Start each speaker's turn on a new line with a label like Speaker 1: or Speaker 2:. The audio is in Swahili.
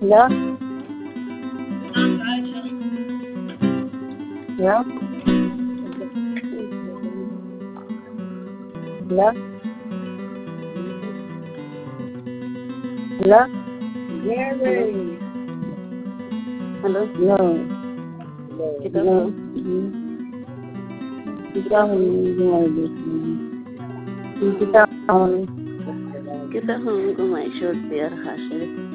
Speaker 1: Hello? Hello? Hello? Hello?
Speaker 2: Gary.
Speaker 1: Hello? No.
Speaker 2: Kita
Speaker 1: No. Kita
Speaker 2: kita hong ko may short pair hasel.